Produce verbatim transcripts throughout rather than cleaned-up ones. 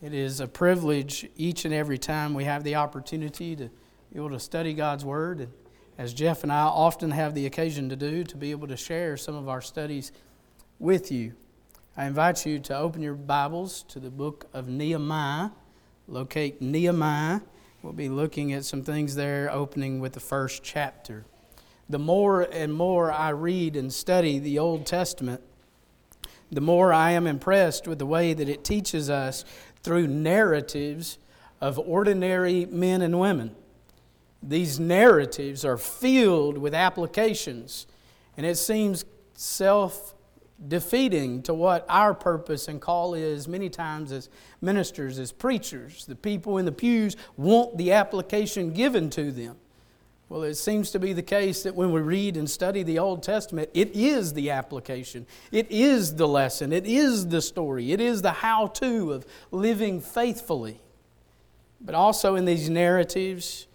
It is a privilege each and every time we have the opportunity to be able to study God's Word, and as Jeff and I often have the occasion to do, to be able to share some of our studies with you. I invite you to open your Bibles to the book of Nehemiah. Locate Nehemiah. We'll be looking at some things there, opening with the first chapter. The more and more I read and study the Old Testament, the more I am impressed with the way that it teaches us through narratives of ordinary men and women. These narratives are filled with applications, and it seems self-defeating to what our purpose and call is many times as ministers, as preachers. The people in the pews want the application given to them. Well, it seems to be the case that when we read and study the Old Testament, it is the application. It is the lesson. It is the story. It is the how-to of living faithfully. But also in these narratives,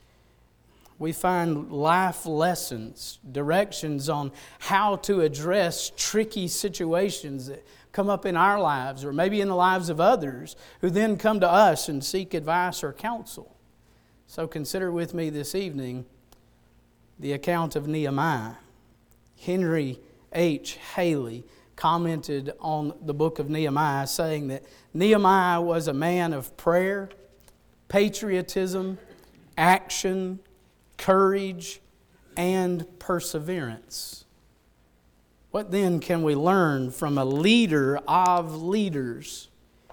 we find life lessons, directions on how to address tricky situations that come up in our lives or maybe in the lives of others who then come to us and seek advice or counsel. So consider with me this evening the account of Nehemiah. Henry H. Haley commented on the book of Nehemiah, saying that Nehemiah was a man of prayer, patriotism, action, courage, and perseverance. What then can we learn from a leader of leaders?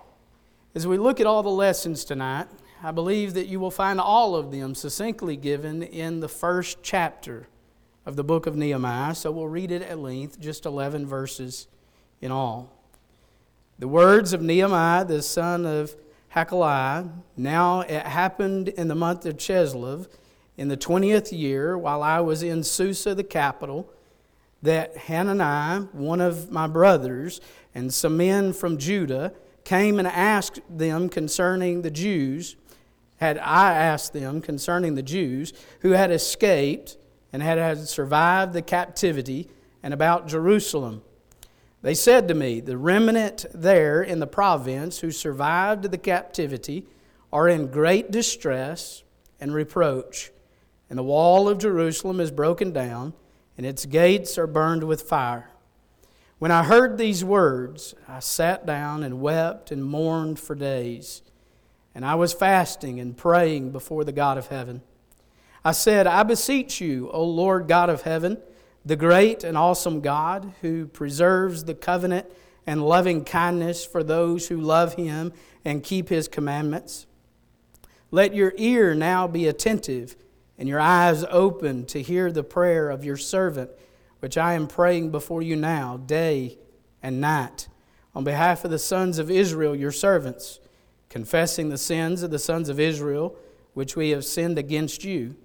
As we look at all the lessons tonight, I believe that you will find all of them succinctly given in the first chapter of the book of Nehemiah. So we'll read it at length, just eleven verses in all. The words of Nehemiah, the son of Hakaliah. Now it happened in the month of Chislev, in the twentieth year, while I was in Susa, the capital, that Hananiah, one of my brothers, and some men from Judah came and asked them concerning the Jews, had I asked them concerning the Jews who had escaped and had, had survived the captivity and about Jerusalem. They said to me, the remnant there in the province who survived the captivity are in great distress and reproach, and the wall of Jerusalem is broken down, and its gates are burned with fire. When I heard these words, I sat down and wept and mourned for days. And I was fasting and praying before the God of heaven. I said, I beseech you, O Lord God of heaven, the great and awesome God, who preserves the covenant and loving kindness for those who love Him and keep His commandments. Let your ear now be attentive and your eyes open to hear the prayer of your servant, which I am praying before you now, day and night, on behalf of the sons of Israel, your servants, confessing the sins of the sons of Israel, which we have sinned against you.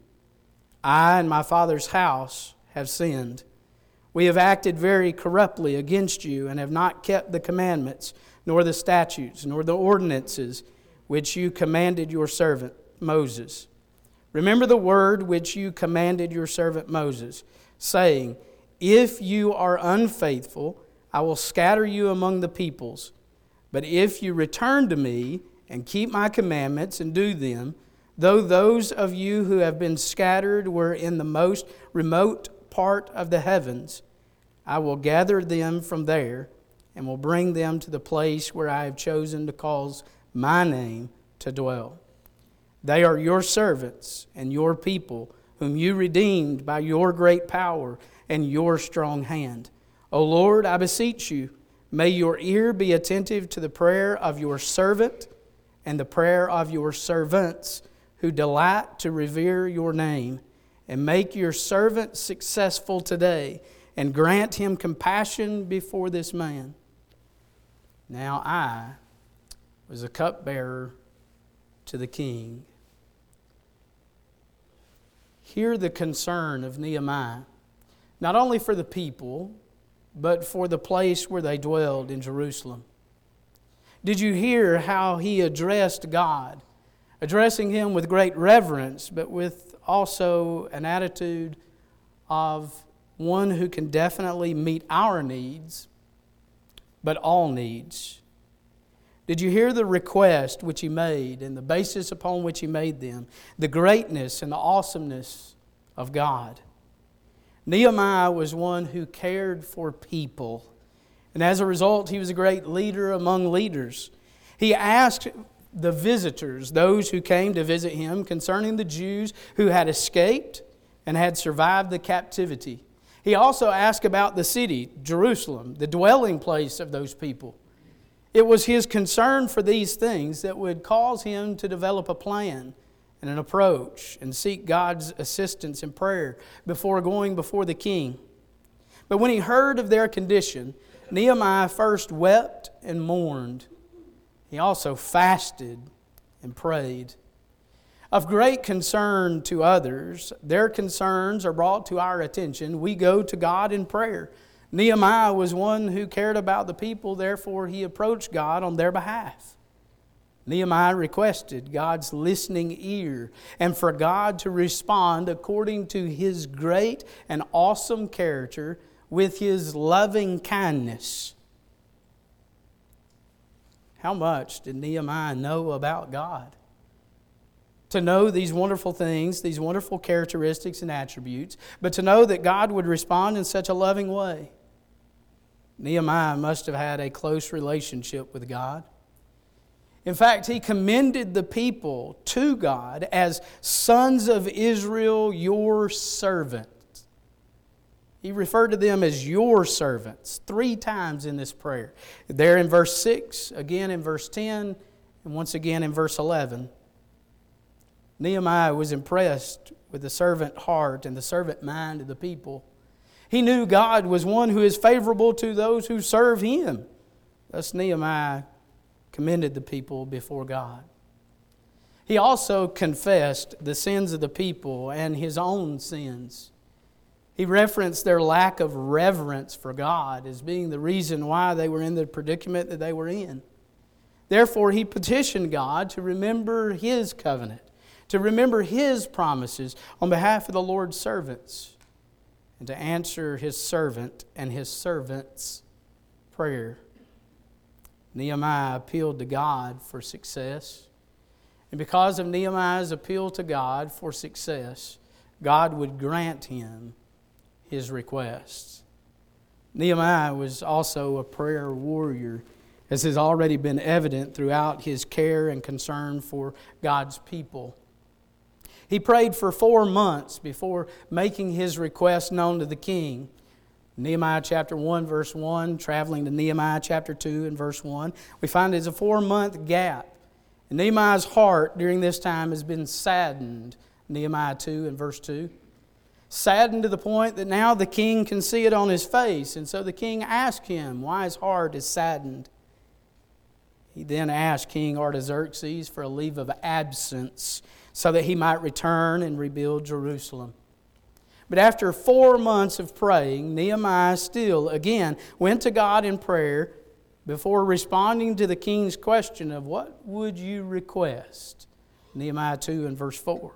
I and my father's house have sinned. We have acted very corruptly against you, and have not kept the commandments, nor the statutes, nor the ordinances, which you commanded your servant Moses. Remember the word which you commanded your servant Moses, saying, if you are unfaithful, I will scatter you among the peoples. But if you return to me and keep my commandments and do them, though those of you who have been scattered were in the most remote part of the heavens, I will gather them from there and will bring them to the place where I have chosen to cause my name to dwell. They are your servants and your people, whom you redeemed by your great power and your strong hand. O Lord, I beseech you, may your ear be attentive to the prayer of your servant and the prayer of your servants who delight to revere your name, and make your servant successful today, and grant him compassion before this man. Now I was a cupbearer to the king. Hear the concern of Nehemiah, not only for the people, but for the place where they dwelled in Jerusalem. Did you hear how he addressed God? Addressing Him with great reverence, but with also an attitude of one who can definitely meet our needs, but all needs. Did you hear the request which he made and the basis upon which he made them? The greatness and the awesomeness of God. Nehemiah was one who cared for people. And as a result, he was a great leader among leaders. He asked the visitors, those who came to visit him, concerning the Jews who had escaped and had survived the captivity. He also asked about the city, Jerusalem, the dwelling place of those people. It was his concern for these things that would cause him to develop a plan and an approach and seek God's assistance in prayer before going before the king. But when he heard of their condition, Nehemiah first wept and mourned. He also fasted and prayed. Of great concern to others, their concerns are brought to our attention. We go to God in prayer. Nehemiah was one who cared about the people, therefore he approached God on their behalf. Nehemiah requested God's listening ear and for God to respond according to His great and awesome character with His loving kindness. How much did Nehemiah know about God? To know these wonderful things, these wonderful characteristics and attributes, but to know that God would respond in such a loving way. Nehemiah must have had a close relationship with God. In fact, he commended the people to God as sons of Israel, your servants. He referred to them as your servants three times in this prayer. There in verse six, again in verse ten, and once again in verse eleven. Nehemiah was impressed with the servant heart and the servant mind of the people. He knew God was one who is favorable to those who serve Him. Thus Nehemiah commended the people before God. He also confessed the sins of the people and his own sins. He referenced their lack of reverence for God as being the reason why they were in the predicament that they were in. Therefore, he petitioned God to remember His covenant, to remember His promises on behalf of the Lord's servants, and to answer His servant and His servant's prayer. Nehemiah appealed to God for success. And because of Nehemiah's appeal to God for success, God would grant him his requests. Nehemiah was also a prayer warrior, as has already been evident throughout his care and concern for God's people. He prayed for four months before making his request known to the king. Nehemiah chapter one, verse one, traveling to Nehemiah chapter two and verse one, we find there's a four-month gap. And Nehemiah's heart during this time has been saddened, Nehemiah two and verse two. Saddened to the point that now the king can see it on his face. And so the king asked him why his heart is saddened. He then asked King Artaxerxes for a leave of absence so that he might return and rebuild Jerusalem. But after four months of praying, Nehemiah still, again, went to God in prayer before responding to the king's question of what would you request? Nehemiah two and verse four.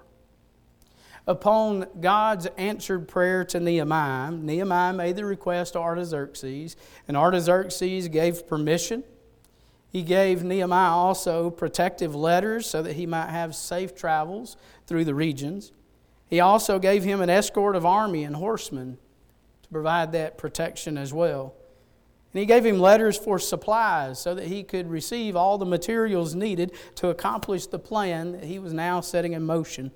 Upon God's answered prayer to Nehemiah, Nehemiah made the request to Artaxerxes, and Artaxerxes gave permission. He gave Nehemiah also protective letters so that he might have safe travels through the regions. He also gave him an escort of army and horsemen to provide that protection as well. And he gave him letters for supplies so that he could receive all the materials needed to accomplish the plan that he was now setting in motion.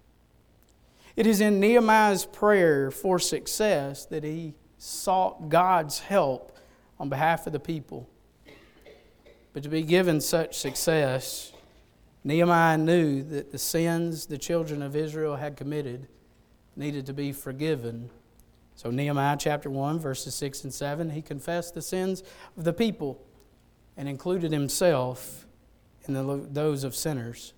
It is in Nehemiah's prayer for success that he sought God's help on behalf of the people. But to be given such success, Nehemiah knew that the sins the children of Israel had committed needed to be forgiven. So Nehemiah chapter one, verses six and seven, he confessed the sins of the people and included himself in the, those of sinners.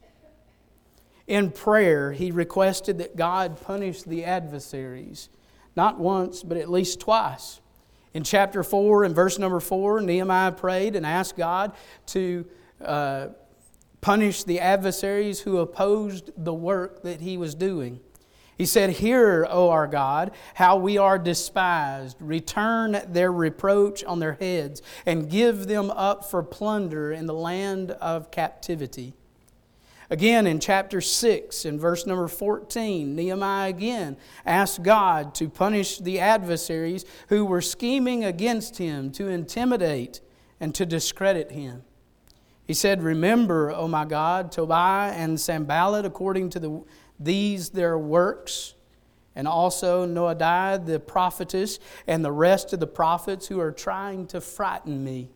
In prayer, he requested that God punish the adversaries, not once, but at least twice. In chapter four and verse number four, Nehemiah prayed and asked God to uh, punish the adversaries who opposed the work that he was doing. He said, "Hear, O our God, how we are despised. Return their reproach on their heads, and give them up for plunder in the land of captivity." Again, in chapter six, in verse number fourteen, Nehemiah again asked God to punish the adversaries who were scheming against him to intimidate and to discredit him. He said, "Remember, O my God, Tobiah and Sanballat according to the these their works, and also Noadiah the prophetess and the rest of the prophets who are trying to frighten me."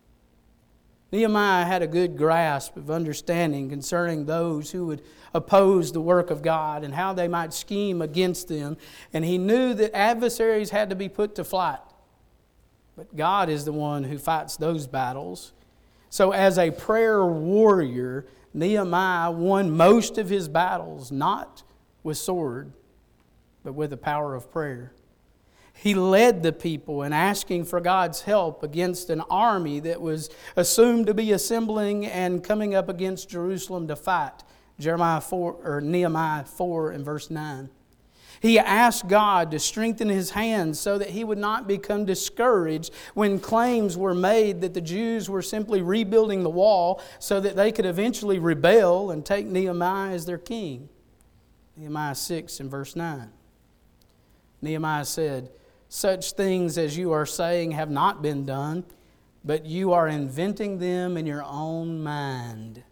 Nehemiah had a good grasp of understanding concerning those who would oppose the work of God and how they might scheme against them. And he knew that adversaries had to be put to flight. But God is the one who fights those battles. So as a prayer warrior, Nehemiah won most of his battles, not with sword, but with the power of prayer. He led the people in asking for God's help against an army that was assumed to be assembling and coming up against Jerusalem to fight. Jeremiah four or Nehemiah four and verse nine. He asked God to strengthen his hands so that he would not become discouraged when claims were made that the Jews were simply rebuilding the wall so that they could eventually rebel and take Nehemiah as their king. Nehemiah six and verse nine. Nehemiah said, "Such things as you are saying have not been done, but you are inventing them in your own mind."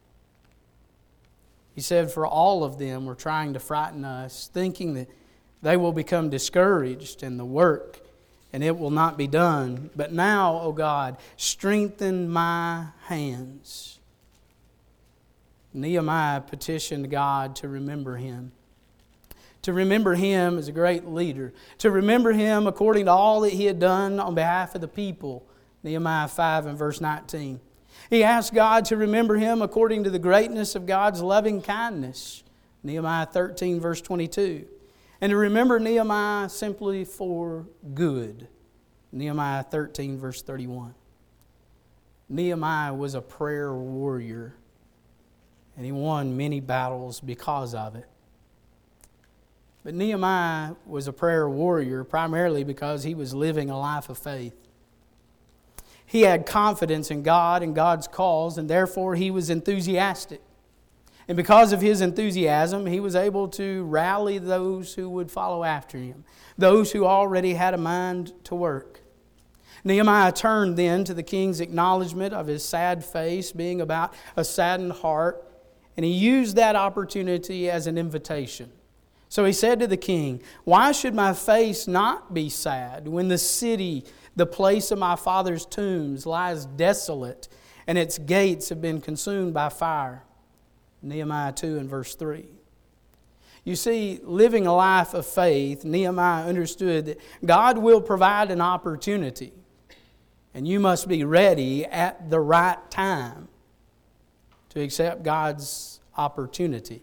He said, for all of them were trying to frighten us, thinking that they will become discouraged in the work and it will not be done. But now, O God, strengthen my hands. Nehemiah petitioned God to remember him. To remember him as a great leader. To remember him according to all that he had done on behalf of the people. Nehemiah five and verse nineteen. He asked God to remember him according to the greatness of God's loving kindness. Nehemiah thirteen verse twenty-two. And to remember Nehemiah simply for good. Nehemiah thirteen verse thirty-one. Nehemiah was a prayer warrior. And he won many battles because of it. But Nehemiah was a prayer warrior primarily because he was living a life of faith. He had confidence in God and God's cause, and therefore he was enthusiastic. And because of his enthusiasm, he was able to rally those who would follow after him, those who already had a mind to work. Nehemiah turned then to the king's acknowledgement of his sad face, being about a saddened heart, and he used that opportunity as an invitation. So he said to the king, "Why should my face not be sad when the city, the place of my father's tombs, lies desolate and its gates have been consumed by fire?" Nehemiah two and verse three. You see, living a life of faith, Nehemiah understood that God will provide an opportunity, and you must be ready at the right time to accept God's opportunity.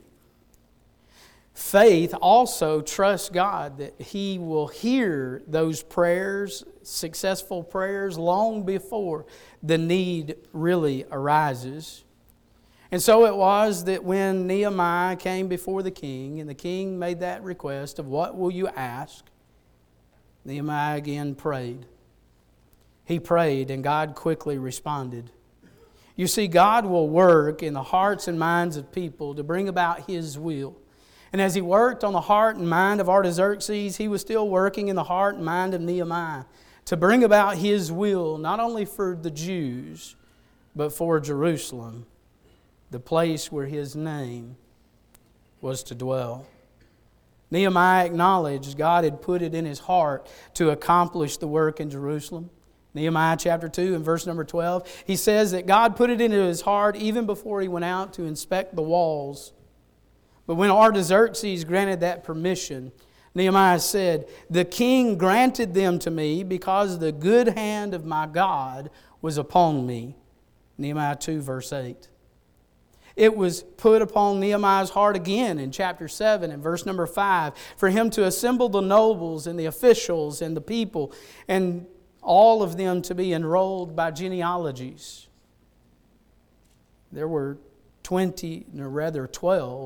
Faith also trusts God that He will hear those prayers, successful prayers, long before the need really arises. And so it was that when Nehemiah came before the king, and the king made that request of what will you ask, Nehemiah again prayed. He prayed and God quickly responded. You see, God will work in the hearts and minds of people to bring about His will. And as He worked on the heart and mind of Artaxerxes, He was still working in the heart and mind of Nehemiah to bring about His will, not only for the Jews, but for Jerusalem, the place where His name was to dwell. Nehemiah acknowledged God had put it in his heart to accomplish the work in Jerusalem. Nehemiah chapter two and verse number twelve, he says that God put it into his heart even before he went out to inspect the walls. But when Artaxerxes granted that permission, Nehemiah said, "The king granted them to me because the good hand of my God was upon me." Nehemiah two verse eight. It was put upon Nehemiah's heart again in chapter seven and verse number five for him to assemble the nobles and the officials and the people and all of them to be enrolled by genealogies. There were twenty, or rather twelve,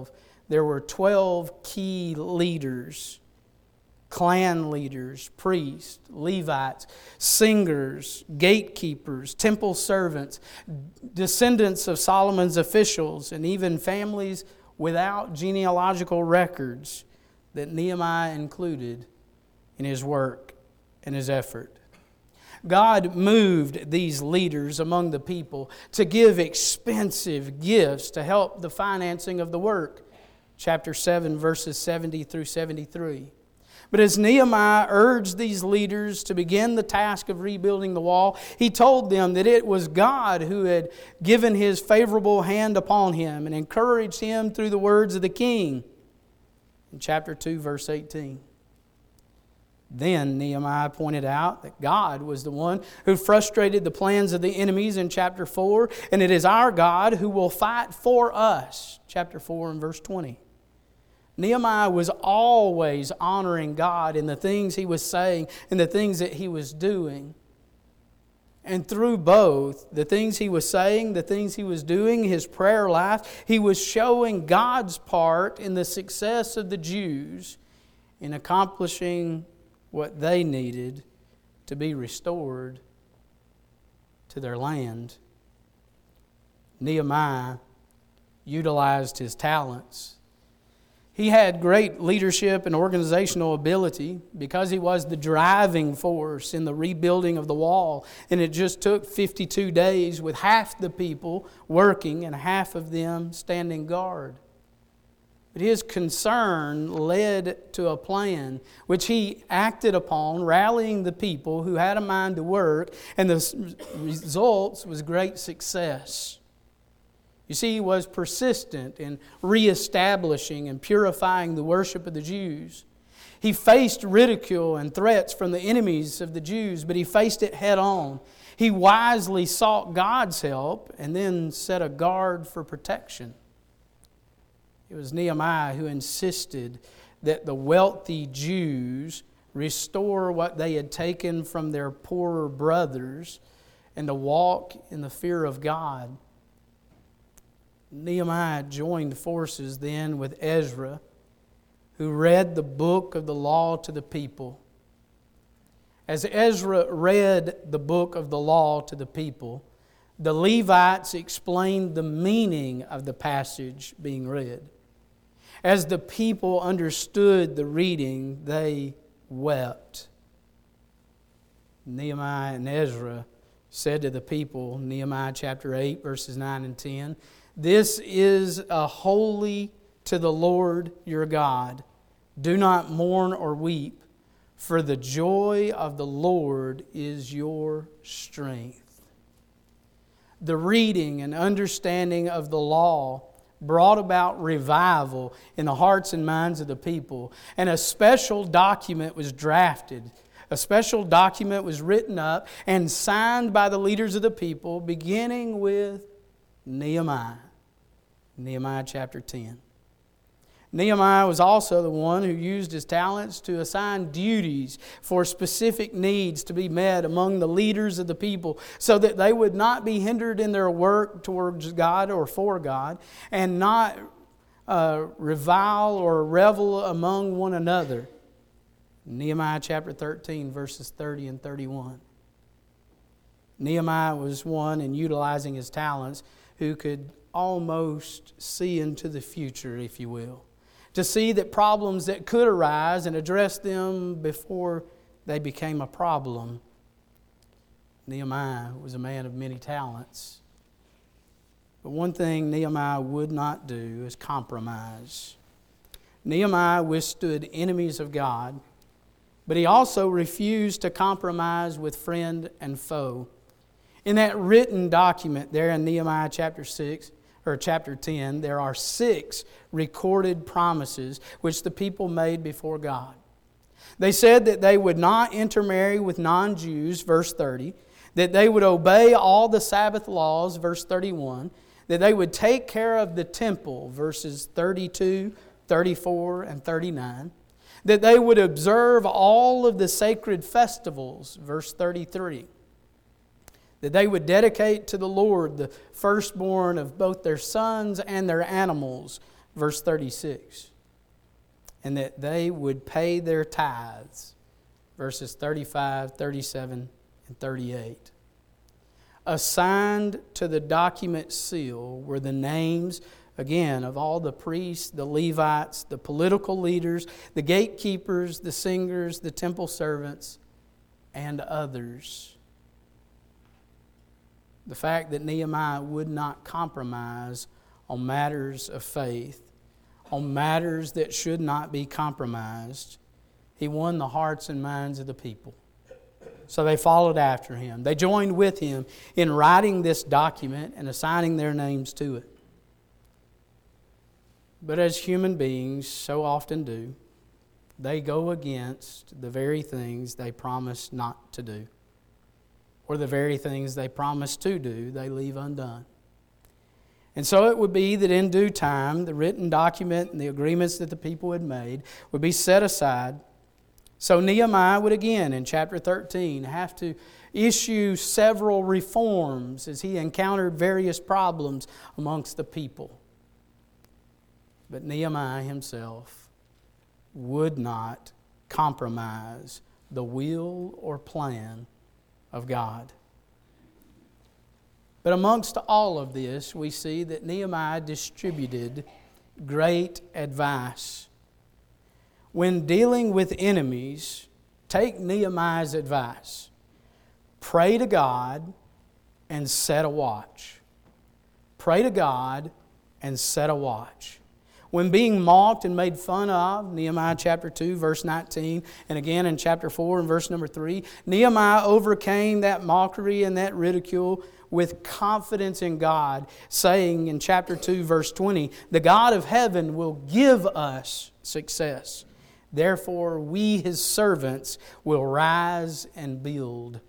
there were twelve key leaders, clan leaders, priests, Levites, singers, gatekeepers, temple servants, descendants of Solomon's officials, and even families without genealogical records that Nehemiah included in his work and his effort. God moved these leaders among the people to give expensive gifts to help the financing of the work. Chapter seven, verses seventy through seventy-three. But as Nehemiah urged these leaders to begin the task of rebuilding the wall, he told them that it was God who had given His favorable hand upon him and encouraged him through the words of the king. In chapter two, verse eighteen. Then Nehemiah pointed out that God was the one who frustrated the plans of the enemies in chapter four, and it is our God who will fight for us. Chapter four and verse twenty. Nehemiah was always honoring God in the things he was saying and the things that he was doing. And through both, the things he was saying, the things he was doing, his prayer life, he was showing God's part in the success of the Jews in accomplishing what they needed to be restored to their land. Nehemiah utilized his talents. He had great leadership and organizational ability because he was the driving force in the rebuilding of the wall. And it just took fifty-two days with half the people working and half of them standing guard. But his concern led to a plan which he acted upon, rallying the people who had a mind to work, and the results was great success. You see, he was persistent in reestablishing and purifying the worship of the Jews. He faced ridicule and threats from the enemies of the Jews, but he faced it head on. He wisely sought God's help and then set a guard for protection. It was Nehemiah who insisted that the wealthy Jews restore what they had taken from their poorer brothers and to walk in the fear of God. Nehemiah joined forces then with Ezra, who read the book of the law to the people. As Ezra read the book of the law to the people, the Levites explained the meaning of the passage being read. As the people understood the reading, they wept. Nehemiah and Ezra said to the people, Nehemiah chapter eight, verses nine and ten, "This is a holy to the Lord your God. Do not mourn or weep, for the joy of the Lord is your strength." The reading and understanding of the law brought about revival in the hearts and minds of the people. And a special document was drafted. A special document was written up and signed by the leaders of the people, beginning with Nehemiah. Nehemiah chapter ten. Nehemiah was also the one who used his talents to assign duties for specific needs to be met among the leaders of the people so that they would not be hindered in their work towards God or for God and not uh, revile or revel among one another. Nehemiah chapter thirteen, verses thirty and thirty-one. Nehemiah was one in utilizing his talents who could almost see into the future, if you will, to see that problems that could arise and address them before they became a problem. Nehemiah was a man of many talents. But one thing Nehemiah would not do is compromise. Nehemiah withstood enemies of God, but he also refused to compromise with friend and foe. In that written document there in Nehemiah chapter six, or chapter ten, there are six recorded promises which the people made before God. They said that they would not intermarry with non-Jews, verse thirty, that they would obey all the Sabbath laws, verse thirty-one, that they would take care of the temple, verses thirty-two, thirty-four, and thirty-nine, that they would observe all of the sacred festivals, verse thirty-three, that they would dedicate to the Lord the firstborn of both their sons and their animals, verse thirty-six. And that they would pay their tithes, verses thirty-five, thirty-seven, and thirty-eight. Assigned to the document seal were the names, again, of all the priests, the Levites, the political leaders, the gatekeepers, the singers, the temple servants, and others. The fact that Nehemiah would not compromise on matters of faith, on matters that should not be compromised, he won the hearts and minds of the people. So they followed after him. They joined with him in writing this document and assigning their names to it. But as human beings so often do, they go against the very things they promised not to do. Or the very things they promised to do, they leave undone. And so it would be that in due time, the written document and the agreements that the people had made would be set aside. So Nehemiah would again, in chapter thirteen, have to issue several reforms as he encountered various problems amongst the people. But Nehemiah himself would not compromise the will or plan of God. But amongst all of this, we see that Nehemiah distributed great advice. When dealing with enemies, take Nehemiah's advice. Pray to God and set a watch. Pray to God and set a watch. When being mocked and made fun of, Nehemiah chapter two, verse nineteen, and again in chapter four and verse number three, Nehemiah overcame that mockery and that ridicule with confidence in God, saying in chapter two, verse twenty, the God of heaven will give us success. Therefore, we, His servants, will rise and build.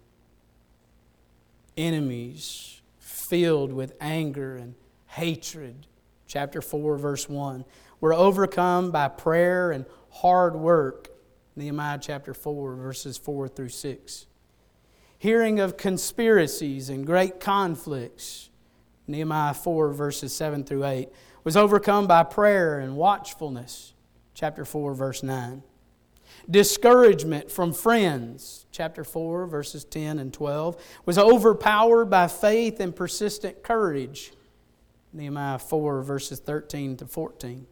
Enemies filled with anger and hatred, chapter four, verse one, were overcome by prayer and hard work, Nehemiah chapter four, verses four through six. Hearing of conspiracies and great conflicts, Nehemiah four, verses seven through eight, was overcome by prayer and watchfulness, chapter four, verse nine. Discouragement from friends, chapter four, verses ten and twelve, was overpowered by faith and persistent courage, Nehemiah four, verses thirteen to fourteen.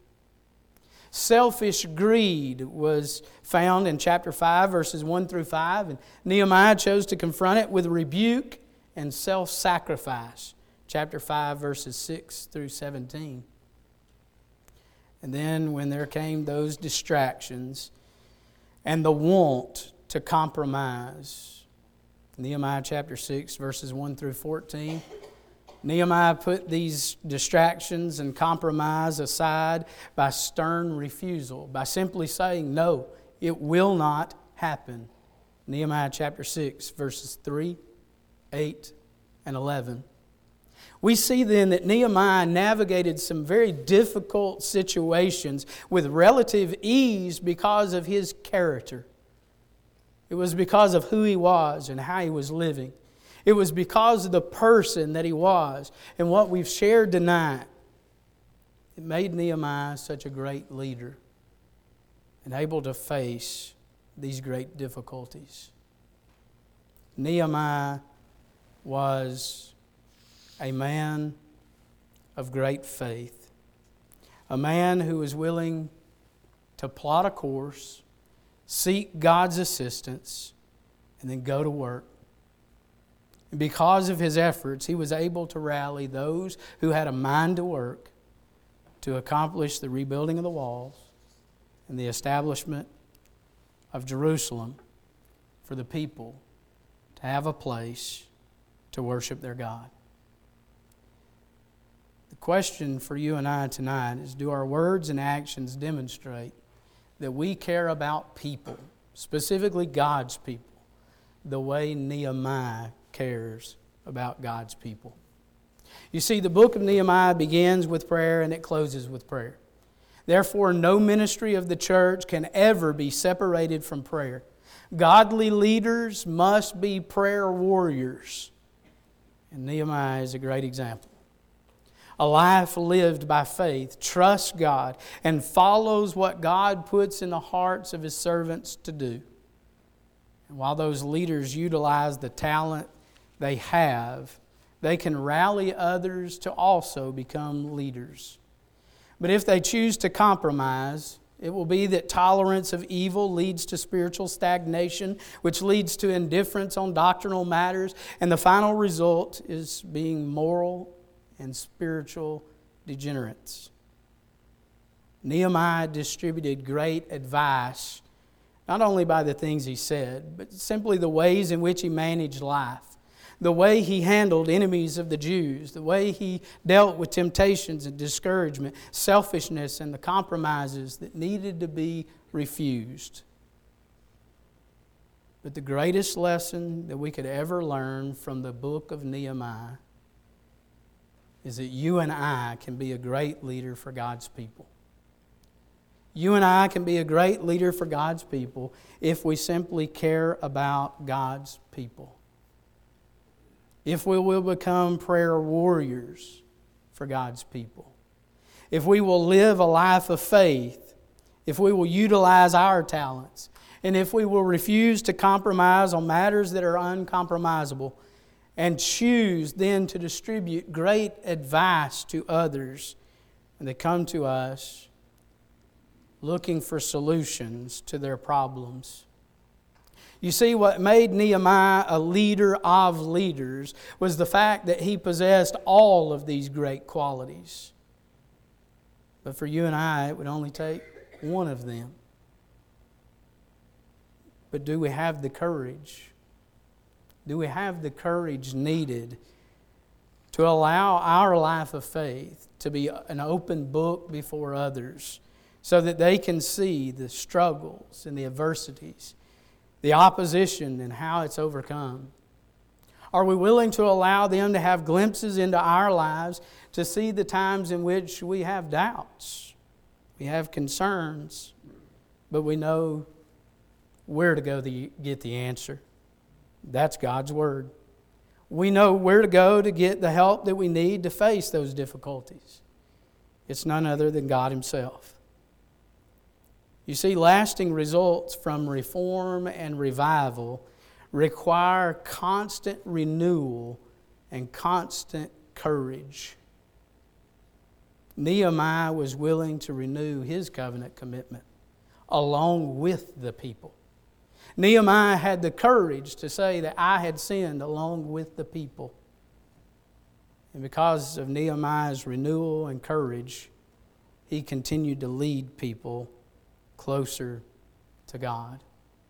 Selfish greed was found in chapter five, verses one through five, and Nehemiah chose to confront it with rebuke and self-sacrifice, chapter five, verses six through seventeen. And then when there came those distractions and the want to compromise, Nehemiah chapter six, verses one through fourteen, Nehemiah put these distractions and compromise aside by stern refusal, by simply saying, no, it will not happen. Nehemiah chapter six, verses three, eight, and eleven. We see then that Nehemiah navigated some very difficult situations with relative ease because of his character. It was because of who he was and how he was living. It was because of the person that he was and what we've shared tonight. It made Nehemiah such a great leader and able to face these great difficulties. Nehemiah was a man of great faith, a man who was willing to plot a course, seek God's assistance, and then go to work. And because of his efforts, he was able to rally those who had a mind to work to accomplish the rebuilding of the walls and the establishment of Jerusalem for the people to have a place to worship their God. The question for you and I tonight is, do our words and actions demonstrate that we care about people, specifically God's people, the way Nehemiah cares about God's people? You see, the book of Nehemiah begins with prayer and it closes with prayer. Therefore, no ministry of the church can ever be separated from prayer. Godly leaders must be prayer warriors. And Nehemiah is a great example. A life lived by faith, trusts God, and follows what God puts in the hearts of His servants to do. And while those leaders utilize the talent they have, they can rally others to also become leaders. But if they choose to compromise, it will be that tolerance of evil leads to spiritual stagnation, which leads to indifference on doctrinal matters, and the final result is being moral and spiritual degenerates. Nehemiah distributed great advice, not only by the things he said, but simply the ways in which he managed life. The way he handled enemies of the Jews, the way he dealt with temptations and discouragement, selfishness, and the compromises that needed to be refused. But the greatest lesson that we could ever learn from the book of Nehemiah is that you and I can be a great leader for God's people. You and I can be a great leader for God's people if we simply care about God's people. If we will become prayer warriors for God's people. If we will live a life of faith. If we will utilize our talents. And if we will refuse to compromise on matters that are uncompromisable. And choose then to distribute great advice to others. And they come to us looking for solutions to their problems. You see, what made Nehemiah a leader of leaders was the fact that he possessed all of these great qualities. But for you and I, it would only take one of them. But do we have the courage? Do we have the courage needed to allow our life of faith to be an open book before others so that they can see the struggles and the adversities, the opposition and how it's overcome? Are we willing to allow them to have glimpses into our lives to see the times in which we have doubts, we have concerns, but we know where to go to get the answer? That's God's Word. We know where to go to get the help that we need to face those difficulties. It's none other than God Himself. You see, lasting results from reform and revival require constant renewal and constant courage. Nehemiah was willing to renew his covenant commitment along with the people. Nehemiah had the courage to say that I had sinned along with the people. And because of Nehemiah's renewal and courage, he continued to lead people closer to God.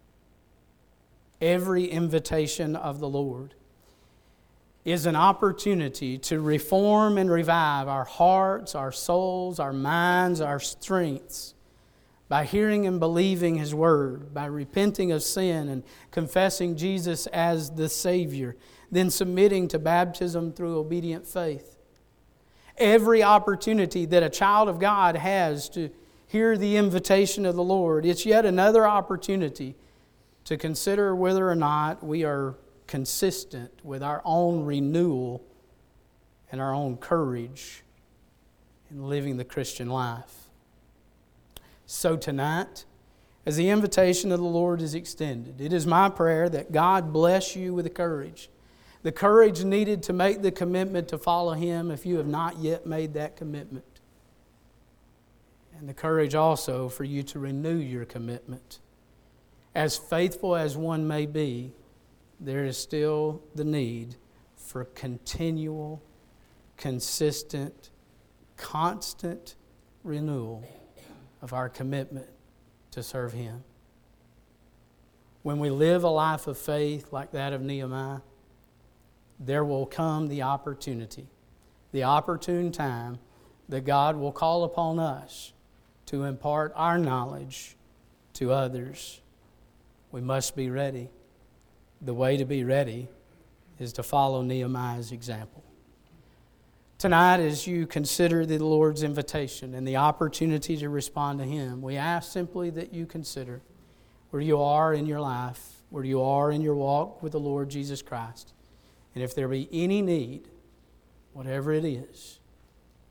Every invitation of the Lord is an opportunity to reform and revive our hearts, our souls, our minds, our strengths by hearing and believing His Word, by repenting of sin and confessing Jesus as the Savior, then submitting to baptism through obedient faith. Every opportunity that a child of God has to hear the invitation of the Lord, it's yet another opportunity to consider whether or not we are consistent with our own renewal and our own courage in living the Christian life. So tonight, as the invitation of the Lord is extended, it is my prayer that God bless you with the courage. The courage needed to make the commitment to follow Him if you have not yet made that commitment. And the courage also for you to renew your commitment. As faithful as one may be, there is still the need for continual, consistent, constant renewal of our commitment to serve Him. When we live a life of faith like that of Nehemiah, there will come the opportunity, the opportune time that God will call upon us to impart our knowledge to others. We must be ready. The way to be ready is to follow Nehemiah's example. Tonight, as you consider the Lord's invitation and the opportunity to respond to Him, we ask simply that you consider where you are in your life, where you are in your walk with the Lord Jesus Christ. And if there be any need, whatever it is,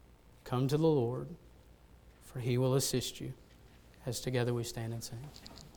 come to the Lord, for He will assist you, as together we stand and sing.